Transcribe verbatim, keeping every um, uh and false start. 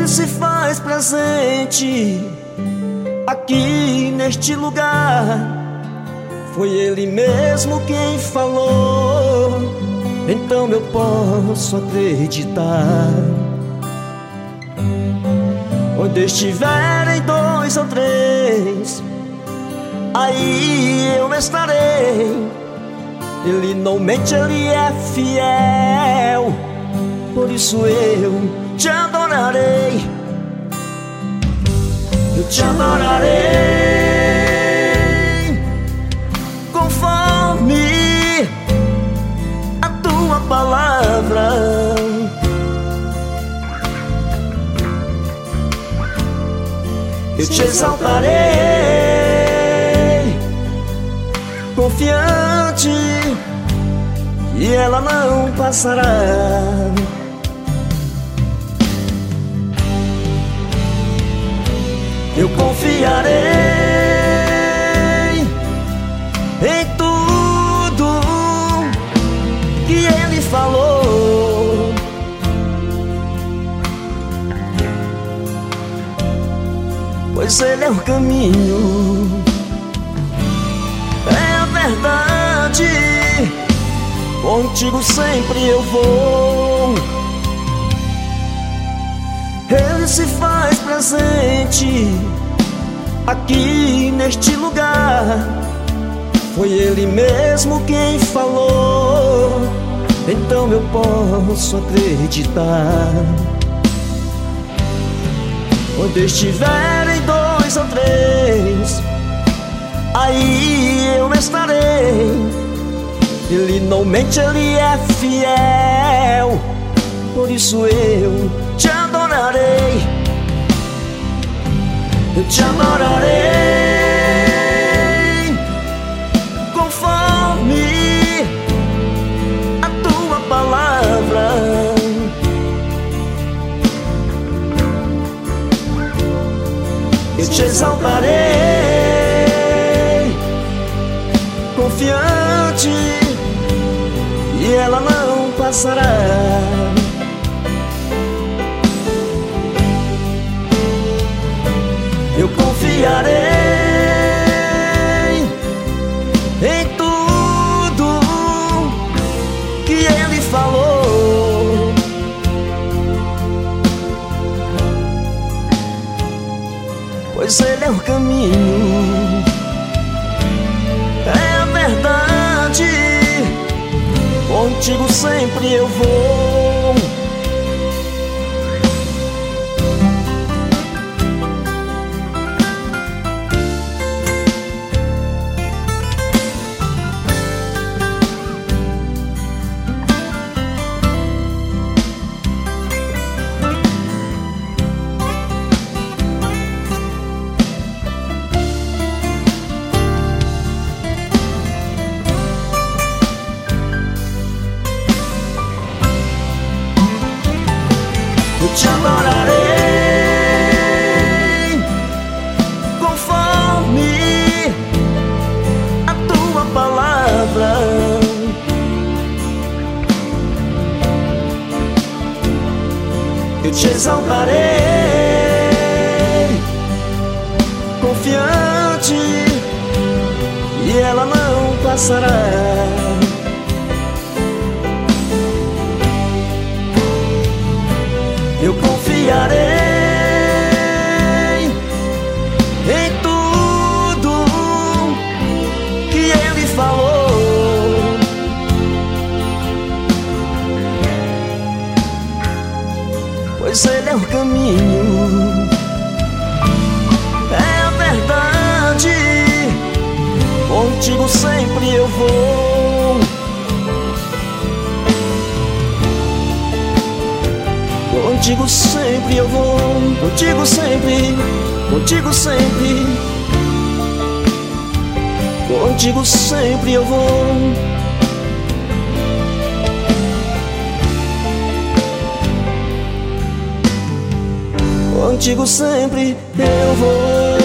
Ele se faz presente aqui neste lugar. Foi Ele mesmo quem falou, então eu posso acreditar. Onde estiverem dois ou três, aí eu estarei. Ele não mente, Ele é fiel, por isso eu te adorarei. Eu te adorarei conforme a tua palavra. Eu te exaltarei confiante, e ela não passará. Eu confiarei em tudo que Ele falou, pois Ele é o caminho, é a verdade. Contigo sempre eu vou. Ele se faz presente aqui neste lugar. Foi Ele mesmo quem falou, então eu posso acreditar. Onde estiverem dois ou três, aí eu estarei. Ele não mente, Ele é fiel, por isso eu te adorarei. Eu te adorarei conforme a tua palavra. Eu te exaltarei confiante, e ela não passará. Eu confiarei em tudo que Ele falou, pois Ele é o caminho, é a verdade. Contigo sempre eu vou. Eu te adorarei conforme a tua palavra. Eu te exaltarei confiante, e ela não passará. Eu confiarei em tudo que Ele falou, pois Ele é o caminho, é a verdade. Contigo sempre eu vou. Contigo sempre eu vou, contigo sempre, contigo sempre, contigo sempre eu vou. Contigo sempre eu vou.